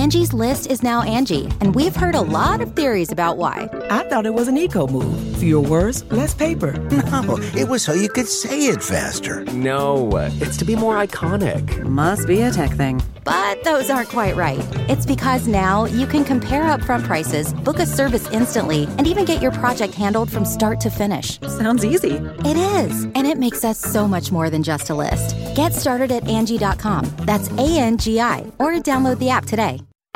Angie's List is now Angie, and we've heard a lot of theories about why. I thought it was an eco move. Fewer words, less paper. No, it was so you could say it faster. No, it's to be more iconic. Must be a tech thing. But those aren't quite right. It's because now you can compare upfront prices, book a service instantly, and even get your project handled from start to finish. Sounds easy. It is, and it makes us so much more than just a list. Get started at Angie.com. That's ANGI, or download the app today.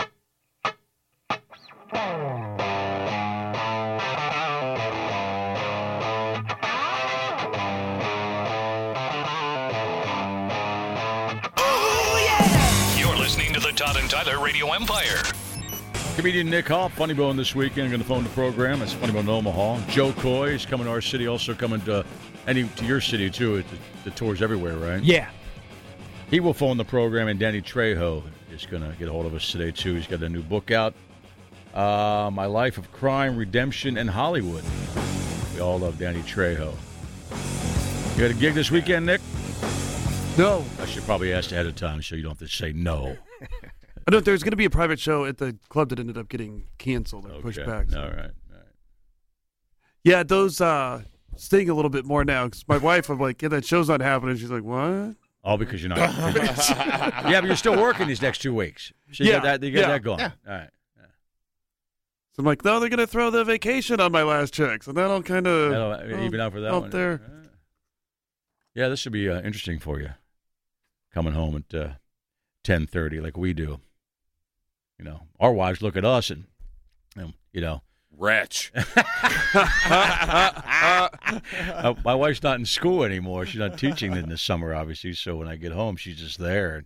Todd and Tyler Radio Empire. Comedian Nick Hoff, Funny Bone this weekend, going to phone the program. It's Funny Bone in Omaha. Joe Coy is coming to our city, also coming to your city, too. The tours everywhere, right? Yeah. He will phone the program, and Danny Trejo is going to get a hold of us today, too. He's got a new book out, My Life of Crime, Redemption, and Hollywood. We all love Danny Trejo. You got a gig this weekend, Nick? No. I should probably ask ahead of time so you don't have to say no. I know there's going to be a private show at the club that ended up getting canceled or pushed back. So. All right. Yeah, those sting a little bit more now. Because my wife, I'm like, yeah, that show's not happening. She's like, what? All because you're not. Yeah, but you're still working these next 2 weeks. So you got that going. Yeah. All right. So I'm like, no, they're going to throw the vacation on my last check. So that'll kind of even out for that one. There. Yeah, this should be interesting for you. Coming home at 10:30 like we do. You know, our wives look at us and, you know. Wretch. My wife's not in school anymore. She's not teaching in the summer, obviously. So when I get home, she's just there.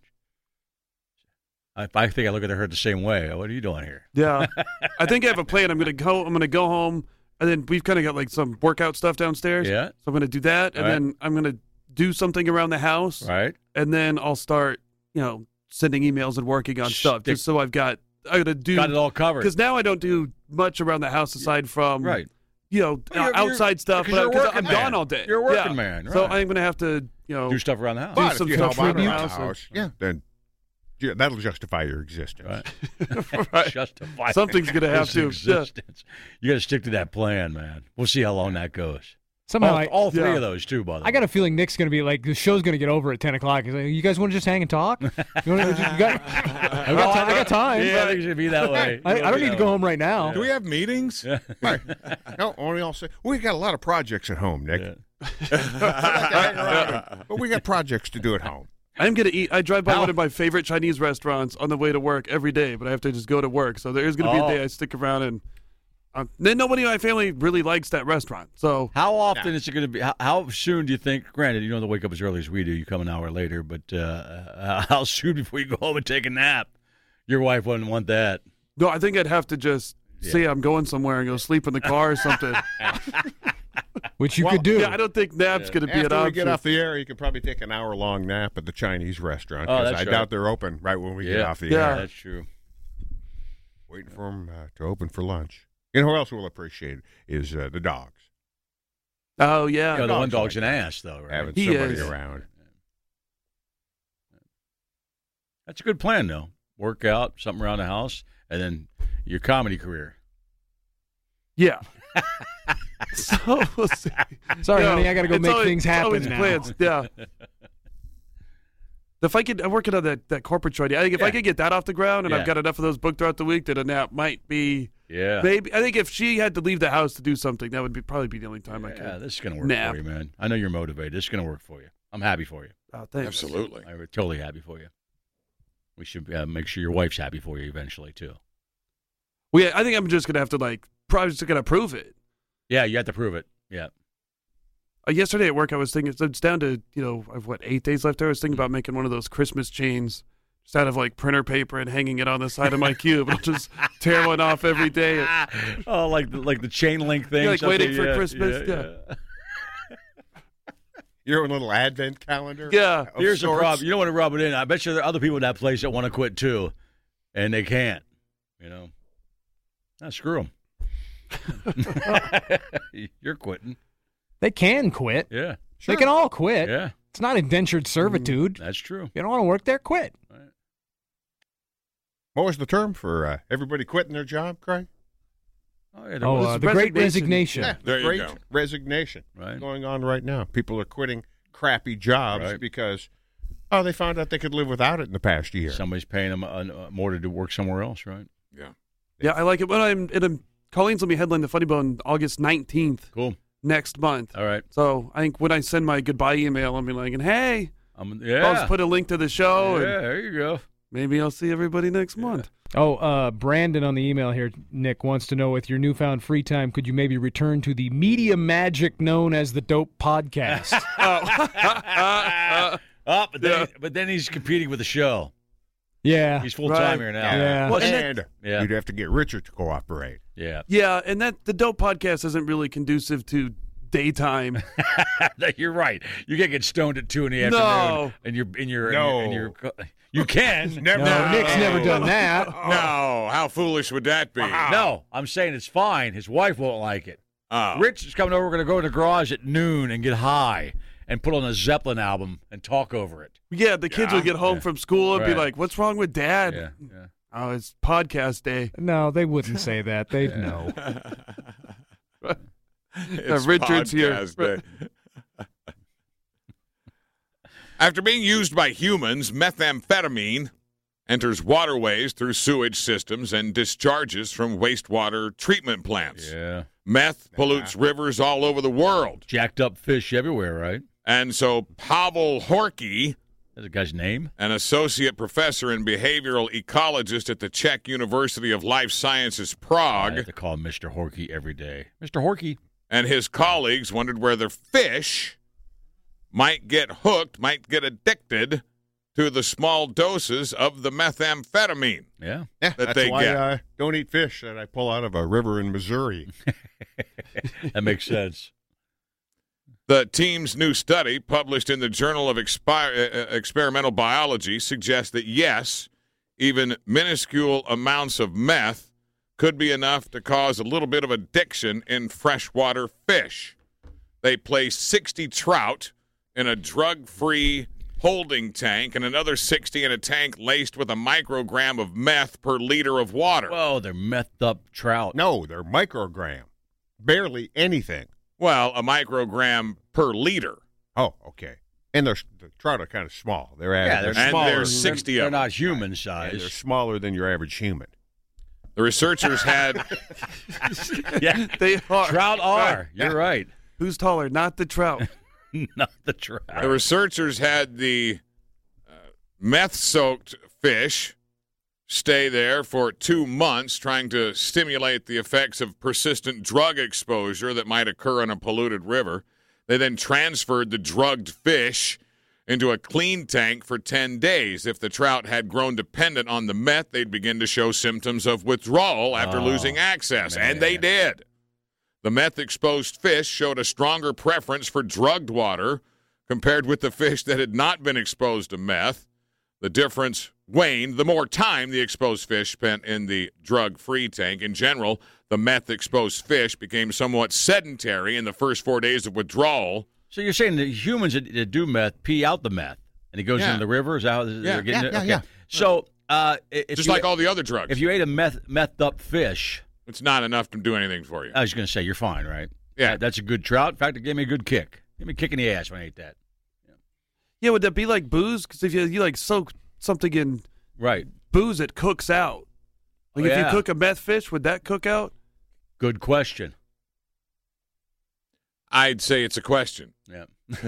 I think I look at her the same way. What are you doing here? Yeah. I think I have a plan. I'm going to go home, and then we've kind of got like some workout stuff downstairs. Yeah. So I'm going to do that, and then I'm going to do something around the house. Right. And then I'll start, sending emails and working on stuff just so I got it all covered. Because now I don't do much around the house aside from outside stuff. Because I'm gone all day. You're a working man, right? So I'm going to have to do stuff around the house. But some if you help stuff out around around the the house, house, then that'll justify your existence. Right. Justify something's going to have to. Existence. You got to stick to that plan, man. We'll see how long that goes. Somehow all three of those, too, by the way. I got a feeling Nick's going to be like, the show's going to get over at 10 o'clock. He's like, you guys want to just hang and talk? I got time. Yeah, I think it should be that way. I don't need to go home right now. Do we have meetings? Right. No, only I'll say, we got a lot of projects at home, Nick. Yeah. But we got projects to do at home. I'm going to eat. I drive by one of my favorite Chinese restaurants on the way to work every day, but I have to just go to work. So there's going to be a day I stick around and then nobody in my family really likes that restaurant. So how often is it going to be? How soon do you think? Granted, you don't have to wake up as early as we do. You come an hour later, but how soon before you go home and take a nap? Your wife wouldn't want that. No, I think I'd have to just say I'm going somewhere and go sleep in the car or something. Which you could do. Yeah, I don't think nap's going to be an option. After we get off the air, you could probably take an hour-long nap at the Chinese restaurant. Because I doubt they're open right when we get off the air. Yeah, that's true. Waiting for them to open for lunch. You know who else will appreciate it is the dogs. Oh, yeah. The one dog's an ass, though, right? Having somebody around. That's a good plan, though. Work out, something around the house, and then your comedy career. Yeah. So we'll see. Sorry, honey, I got to go make things happen now. Plans. Yeah. If I could, I'm working on that corporate trade. I think if I could get that off the ground and I've got enough of those booked throughout the week, that a nap might be. Yeah. Maybe I think if she had to leave the house to do something, that would probably be the only time I could. Yeah, this is going to work for you, man. I know you're motivated. This is going to work for you. I'm happy for you. Oh, thanks. Absolutely. I'm totally happy for you. We should make sure your wife's happy for you eventually, too. Well, yeah, I think I'm just going to have to, probably just going to prove it. Yeah, you have to prove it. Yeah. Yesterday at work, I was thinking, it's down to, I have, 8 days left there. I was thinking about making one of those Christmas chains just out of, printer paper and hanging it on the side of my cube. I'll just tear one off every day. Oh, like the chain link thing? Yeah, waiting for Christmas. Yeah. Your own little advent calendar? Yeah. Here's the problem. You don't want to rub it in. I bet you there are other people at that place that want to quit, too, and they can't, screw them. You're quitting. They can quit. Yeah. Sure. They can all quit. Yeah. It's not indentured servitude. That's true. If you don't want to work there, quit. Right. What was the term for everybody quitting their job, Craig? Oh, yeah, there was. The Great Resignation. Yeah, There you great go. resignation. Right. Going on right now. People are quitting crappy jobs Right. because they found out they could live without it in the past year. Somebody's paying them more to do work somewhere else, right? Yeah, I like it. When Colleen's let me headline the Funny Bone August 19th Cool. next month. All right. So I think when I send my goodbye email, I'll be like, hey, Yeah. I'll just put a link to the show, yeah, and there you go. maybe I'll see everybody next month. Oh, Brandon on the email here, Nick, wants to know, with your newfound free time, could you maybe return to the media magic known as the Dope Podcast? But then he's competing with the show. Yeah. He's full time Right. here now. Yeah. Well, And Yeah. you'd have to get Richard to cooperate. Yeah. Yeah, and the Dope Podcast isn't really conducive to daytime. You're right. You can't get stoned at 2 in the No. afternoon, and you can. Never. No, Nick's never done that. No, how foolish would that be? No, I'm saying it's fine. His wife won't like it. Oh. Rich is coming over. We're going to go in the garage at noon and get high and put on a Zeppelin album and talk over it. Yeah, the kids will get home from school and be Right. like, what's wrong with Dad? Yeah. Yeah. Oh, it's podcast day. No, they wouldn't say that. They'd know. It's Richard's here. podcast day. After being used by humans, methamphetamine enters waterways through sewage systems and discharges from wastewater treatment plants. Yeah. Meth pollutes rivers all over the world. Jacked up fish everywhere, right? And so Pavel Horky, That's a guy's name. an associate professor and behavioral ecologist at the Czech University of Life Sciences I Prague, have to call him Mr. Horky every day. Mr. Horky. and his colleagues wondered whether fish might get hooked, might get addicted to the small doses of the methamphetamine. Yeah. Yeah, That that's they why get. I don't eat fish that I pull out of a river in Missouri. That makes sense. The team's new study, published in the Journal of Experimental Biology, suggests that, yes, even minuscule amounts of meth could be enough to cause a little bit of addiction in freshwater fish. They placed 60 trout in a drug-free holding tank and another 60 in a tank laced with a microgram of meth per liter of water. Whoa, they're methed up trout. No, they're microgram. Barely anything. Well, a microgram per liter. Oh, okay. And the trout are kind of small. They're Yeah, they're And smaller. there's 60 they're of them. not human and size. they're smaller than your average human. The researchers had Yeah, They are. trout are. You're right. Who's taller? Not the trout. Not the trout. The researchers had the meth-soaked fish stay there for 2 months, trying to stimulate the effects of persistent drug exposure that might occur in a polluted river. They then transferred the drugged fish into a clean tank for 10 days. If the trout had grown dependent on the meth, they'd begin to show symptoms of withdrawal after losing access, and they did. The meth-exposed fish showed a stronger preference for drugged water compared with the fish that had not been exposed to meth. The difference waned the more time the exposed fish spent in the drug-free tank. In general, the meth-exposed fish became somewhat sedentary in the first 4 days of withdrawal. So you're saying that humans that do meth pee out the meth, and it goes into the river? Is that how they're getting it? Okay. yeah. So if Just you, like all the other drugs. if you ate a methed up fish, It's not enough to do anything for you. I was going to say you're fine, right? Yeah. That's a good trout. In fact, it gave me a good kick. Gave me a kick in the ass when I ate that. Yeah, would that be like booze? Because if you like soak something in Right. booze, it cooks out. Like if you cook a meth fish, would that cook out? Good question. I'd say it's a question. Yeah.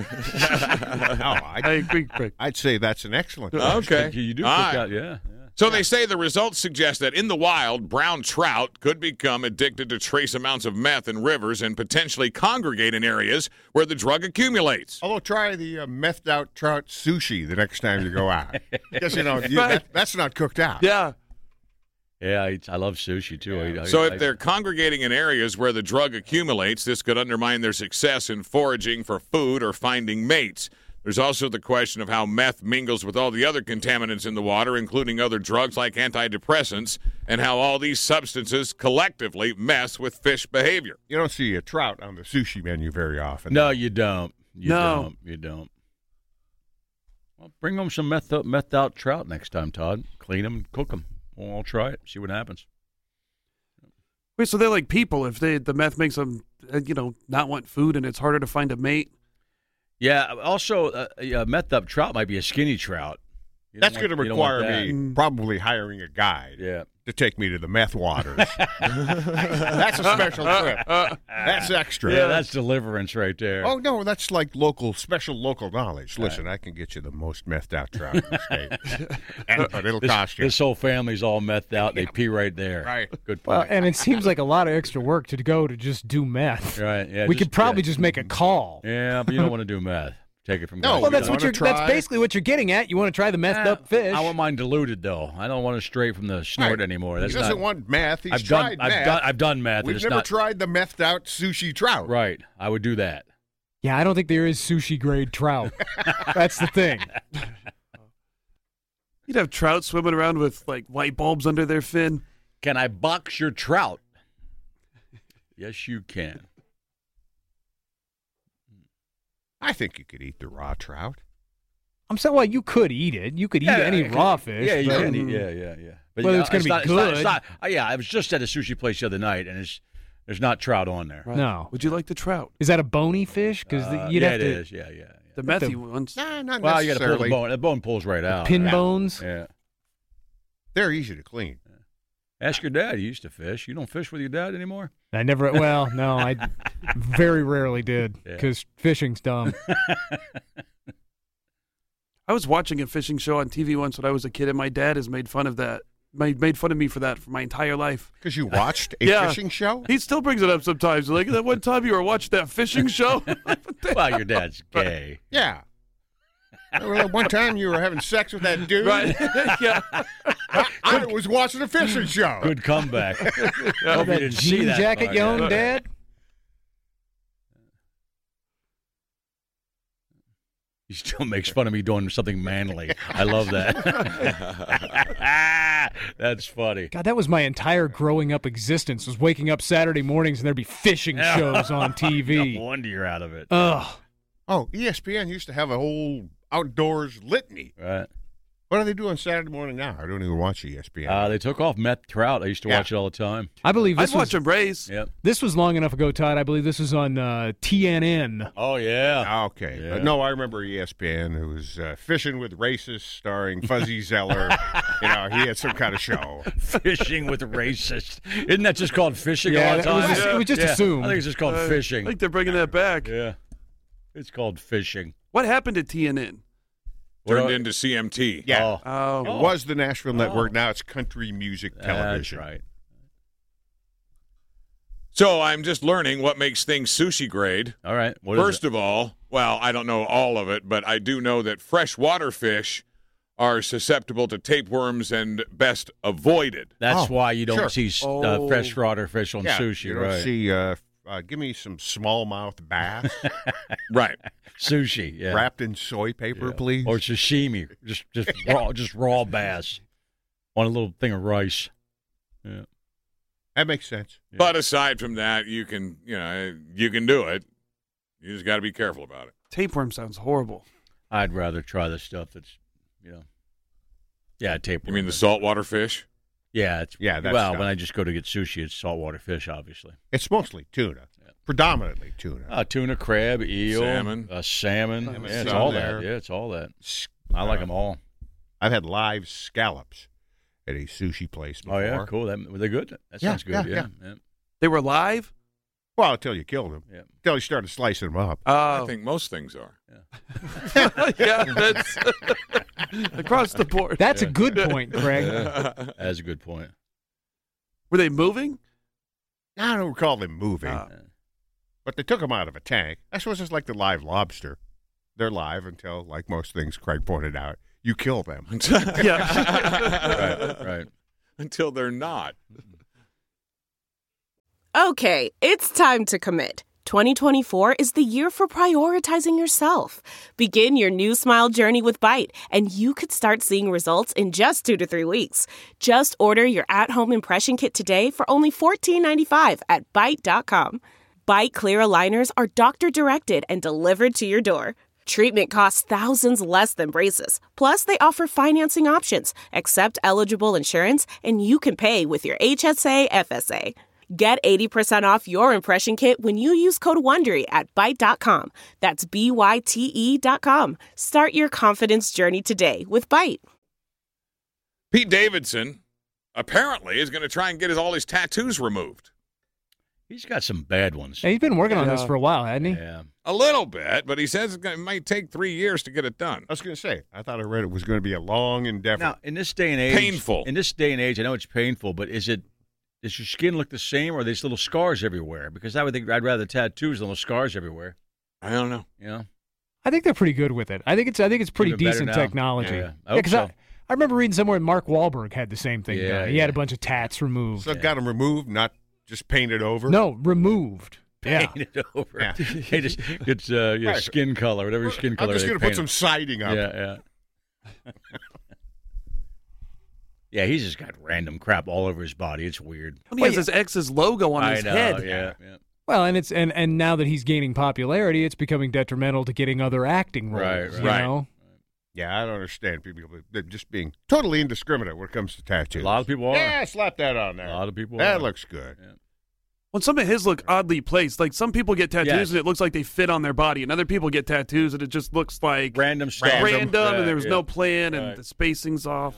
I agree, Craig. I'd say that's an excellent Okay. You do All cook right. out, yeah. So they say the results suggest that in the wild, brown trout could become addicted to trace amounts of meth in rivers and potentially congregate in areas where the drug accumulates. Although try the methed out trout sushi the next time you go out. Because, that's not cooked out. Yeah. Yeah, I love sushi, too. So if they're congregating in areas where the drug accumulates, this could undermine their success in foraging for food or finding mates. There's also the question of how meth mingles with all the other contaminants in the water, including other drugs like antidepressants, and how all these substances collectively mess with fish behavior. You don't see a trout on the sushi menu very often. No, you don't. You No. don't. Well, bring them some methed out trout next time, Todd. Clean them and cook them. Well, I'll try it. See what happens. Wait, so they're like people. If the meth makes them, not want food, and it's harder to find a mate. Yeah. Also, methed up trout might be a skinny trout. That's going to require me probably hiring a guide to take me to the meth waters. That's a special trip. That's extra. Yeah, that's deliverance right there. Oh, no, that's like special local knowledge. Listen, I can get you the most methed out trout in the state. But it'll cost you. This whole family's all methed out. They pee right there. Right. Good point. Well, and it seems like a lot of extra work to go to just do meth. Right. Yeah. We could probably just make a call. Yeah, but you don't want to do meth. Take it from No, guys. Well, that's you that's basically what you're getting at. You want to try the methed up fish. I want mine diluted though. I don't want it straight from the snort anymore. That's he doesn't want meth. He's tried meth. I've done meth. We've never tried the methed out sushi trout. Right. I would do that. Yeah, I don't think there is sushi grade trout. That's the thing. You'd have trout swimming around with like light bulbs under their fin. Can I box your trout? Yes, you can. I think you could eat the raw trout. I'm saying, well, you could eat it. You could eat any raw fish. Yeah, you can eat. Yeah. But whether it's going to be good. I was just at a sushi place the other night, and there's not trout on there. Right. No. Would you like the trout? Is that a bony fish? Because you'd have it to. is. Yeah. The methy ones. Nah, not Well, you got to pull necessarily. the bone. The bone pulls right out. Pin bones. Yeah. They're easy to clean. Ask your dad. He used to fish. You don't fish with your dad anymore? I never. Well, no, I very rarely did because fishing's dumb. I was watching a fishing show on TV once when I was a kid, and my dad has made fun of that. Made fun of me for that for my entire life. Because you watched a fishing show? He still brings it up sometimes. Like, that one time you were watching that fishing show? Well, your dad's gay. Yeah. Well, one time you were having sex with that dude. Right. Yeah. I was watching a fishing show. Good comeback. Hope you That didn't see jean that jacket part. you own, Dad? He still makes fun of me doing something manly. I love that. That's funny. God, that was my entire growing up existence, was waking up Saturday mornings and there'd be fishing shows on TV. No wonder you're out of it. Ugh. Oh, ESPN used to have a whole outdoors litany. Right. What do they do on Saturday morning now? I don't even watch ESPN. They took off meth trout. I used to watch it all the time. I believe I'd this watch was, him race. Yep. this was long enough ago, Todd. I believe this was on TNN. Oh, yeah. Okay. Yeah. But no, I remember ESPN, who was Fishing with Racists, starring Fuzzy Zeller. He had some kind of show. Fishing with racists. Isn't that just called fishing Yeah, all the time? it was just assumed. I think it's just called fishing. I think they're bringing that back. Yeah. It's called fishing. What happened to TNN? Turned into CMT. Yeah. Oh. It was the Nashville Network. Now it's country music television. That's right. So I'm just learning what makes things sushi grade. All right. First of all, well, I don't know all of it, but I do know that freshwater fish are susceptible to tapeworms and best avoided. That's why you don't see Oh. freshwater fish on sushi, you don't right? see, give me some smallmouth bass Right. Sushi, yeah. wrapped in soy paper, please. Or sashimi, just raw bass on a little thing of rice. Yeah. That makes sense. Yeah. But aside from that, you can do it. You just got to be careful about it. Tapeworm sounds horrible. I'd rather try the stuff that's, tapeworm. You mean the saltwater fish? Yeah, that well, stuff. when I just go to get sushi, it's saltwater fish, obviously. It's mostly tuna, predominantly tuna. Tuna, crab, eel, Salmon. salmon. Salmon. Yeah, it's Some all there. that. Yeah, it's all that. I like them all. I've had live scallops at a sushi place before. Oh yeah, cool. Were they good? That sounds good. yeah. They were live? Well, until you killed them. Yeah. Until you started slicing them up. I think most things are. Yeah, that's across the board. That's a good point, Craig. That's a good point. Were they moving? I don't recall them moving, Oh. but they took them out of a tank. I suppose it's like the live lobster. They're live until, like most things Craig pointed out, you kill them. Yeah. Right. Until they're not. Okay, it's time to commit. 2024 is the year for prioritizing yourself. Begin your new smile journey with Byte, and you could start seeing results in just 2 to 3 weeks. Just order your at-home impression kit today for only $14.95 at Byte.com. Byte Clear aligners are doctor-directed and delivered to your door. Treatment costs thousands less than braces. Plus, they offer financing options, accept eligible insurance, and you can pay with your HSA, FSA. Get 80% off your impression kit when you use code WONDERY at Byte.com. That's BYTE.com. Start your confidence journey today with Byte. Pete Davidson apparently is going to try and get all his tattoos removed. He's got some bad ones. Yeah, he's been working on this for a while, hasn't he? Yeah. A little bit, but he says it might take 3 years to get it done. I was going to say, I thought I read it was going to be a long endeavor. Now, in this day and age, painful. In this day and age, I know it's painful, but does your skin look the same, or are these little scars everywhere? Because I would think I'd rather tattoos than little scars everywhere. I don't know. You know? I think they're pretty good with it. I think it's pretty Even better decent now. technology. Yeah. I hope so. I remember reading somewhere Mark Wahlberg had the same thing done. He had a bunch of tats removed. So got them removed, not just painted over? No, removed. Painted over. Yeah. It's skin color, whatever skin color. I'm just going to put some siding up. Yeah. Yeah, he's just got random crap all over his body. It's weird. He has his ex's logo on his head. Yeah. Well, and now that he's gaining popularity, it's becoming detrimental to getting other acting roles. Right. You know? Yeah, I don't understand people just being totally indiscriminate when it comes to tattoos. A lot of people are. Yeah, slap that on there. A lot of people that are. looks good. Yeah. Well, some of his look oddly placed. Like some people get tattoos and it looks like they fit on their body, and other people get tattoos and it just looks like random stuff. and there was no plan and the spacing's off.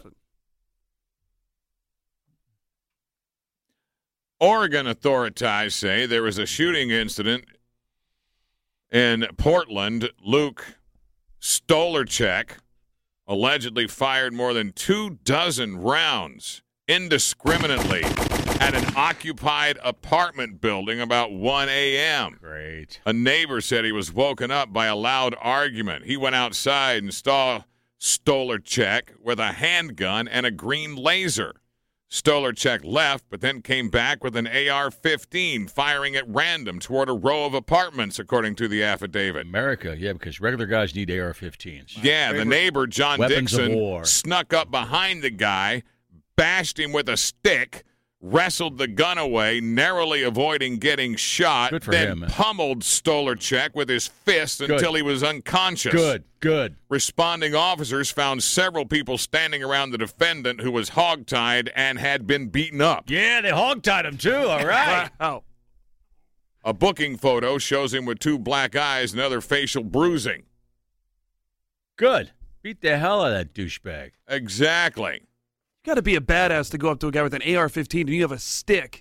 Oregon authorities say there was a shooting incident in Portland. Luke Stolarczyk allegedly fired more than 24 rounds indiscriminately at an occupied apartment building about 1 a.m. Great. A neighbor said he was woken up by a loud argument. He went outside and saw Stolarczyk with a handgun and a green laser. Stolarczyk left, but then came back with an AR-15, firing at random toward a row of apartments, according to the affidavit. America, yeah, because regular guys need AR-15s. Yeah, the neighbor, John Dixon, snuck up behind the guy, bashed him with a stick, wrestled the gun away, narrowly avoiding getting shot, Good for then him, man. pummeled Stolarczyk with his fist until he was unconscious. Good. Responding officers found several people standing around the defendant who was hogtied and had been beaten up. Yeah, they hogtied him too, all right. Wow. A booking photo shows him with 2 black eyes and other facial bruising. Good. Beat the hell out of that douchebag. Exactly. You got to be a badass to go up to a guy with an AR-15 and you have a stick.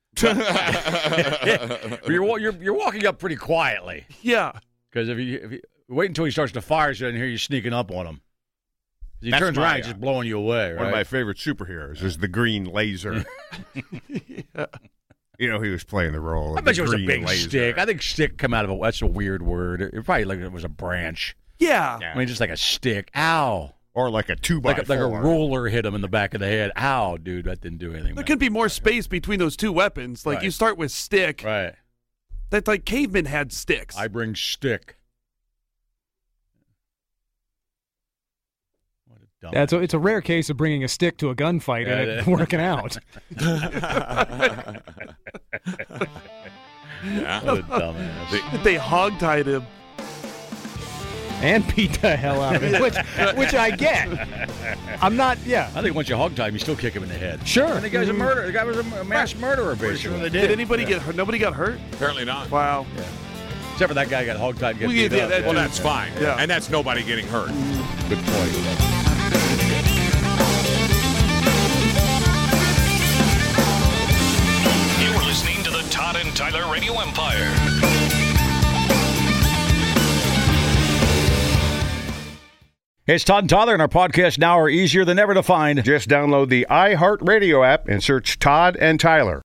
You're walking up pretty quietly. Yeah. Because if you wait until he starts to fire, so I didn't hear you sneaking up on him. He turns around, he's just blowing you away. Right? One of my favorite superheroes is the Green Laser. Yeah. You know, he was playing the role. I bet you it was a big stick. I think stick come out of that's a weird word. It probably like it was a branch. Yeah. I mean, just like a stick. Ow. Or like a 2x4. Like a ruler hit him in the back of the head. Ow, dude, that didn't do anything. There could be more space between those 2 weapons. Like you start with stick. Right. That like cavemen had sticks. I bring stick. What a dumb. It's a rare case of bringing a stick to a gunfight and it working out. Yeah. What a dumbass. They hogtied him. And beat the hell out of him, which I get. I'm not, I think once you hogtie him, you still kick him in the head. Sure. And the guy's a murderer. The guy was a mass murderer, basically. Did anybody get hurt? Nobody got hurt? Apparently not. Wow. Yeah. Except for that guy got hogtied and got beat up. Well, that's fine. Yeah. And that's nobody getting hurt. Good point. You are listening to the Todd and Tyler Radio Empire. Hey, it's Todd and Tyler, and our podcasts now are easier than ever to find. Just download the iHeartRadio app and search Todd and Tyler.